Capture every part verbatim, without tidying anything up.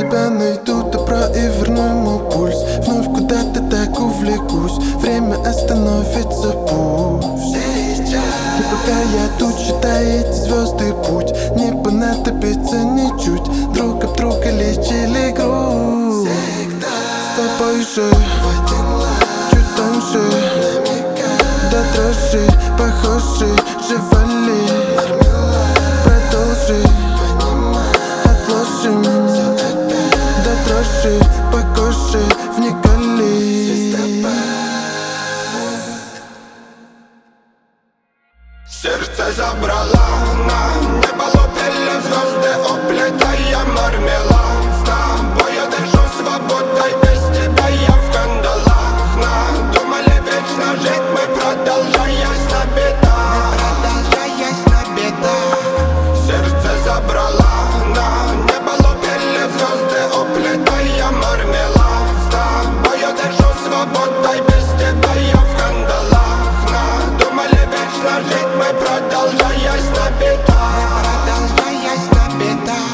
тебя найду добро и верну ему пульс. Вновь куда-то так увлекусь, время остановится пусть. И пока я тут считаю эти звезды путь, не понадобится ничуть, друг об друга лечили грусть. С тобой же чуть тоньше, до дрожи похожи, живали. Продолжи, отложим, до дрожи по коже вникали. Сердце забрала на небо, лопели звезды, уплетая мармелад. С тобой я дышу свободой, без тебя я в кандалах. Надумали вечно жить мы, продолжаясь на бедах. Продолжаясь на бедах. Сердце забрала на небо, лопели звезды, уплетая мармелад. С тобой я дышу свободой, без тебя я в кандалах. Надумали вечно жить мы, продолжаясь на бедах. Продолжаясь на бедах.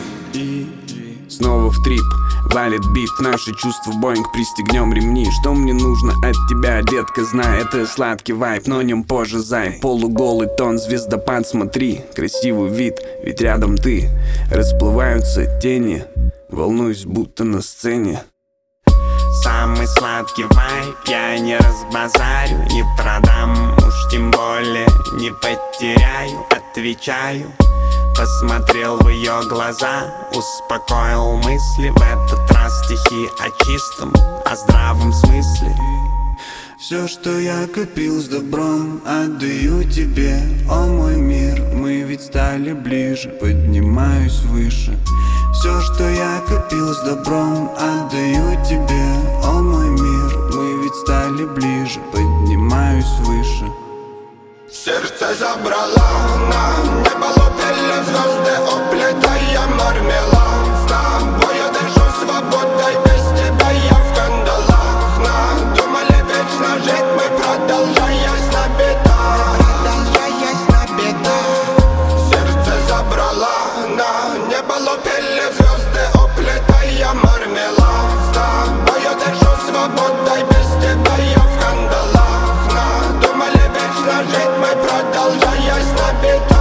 Снова в трип, валит бит, наши чувства Боинг, пристегнем ремни. Что мне нужно от тебя, детка, знай, это сладкий вайб, но нем позже зай. Полуголый тон, звездопад, смотри, красивый вид, ведь рядом ты. Расплываются тени, волнуюсь, будто на сцене. Самый сладкий вайб, я не разбазарю, не продам, уж тем более не потеряю, отвечаю. Посмотрел в ее глаза, успокоил мысли. В этот раз стихи о чистом, о здравом смысле. Все, что я копил с добром, отдаю тебе, о мой мир. Мы ведь стали ближе, поднимаюсь выше. Все, что я копил с добром, отдаю тебе, о мой мир. Мы ведь стали ближе, поднимаюсь выше. Сердце забрала на небо, лопели звезды, уплетая мармелад. С тобой я дышу свободой, без тебя я в кандалах. Надумали вечно жить мы, продолжаясь на бедах. Продолжаясь на бедах. Сердце забрала на небо, лопели звезды, уплетая мармелад. С тобой я дышу свободой, без тебя я в кандалах. Надумали вечно жить мы, продолжаясь на бедах.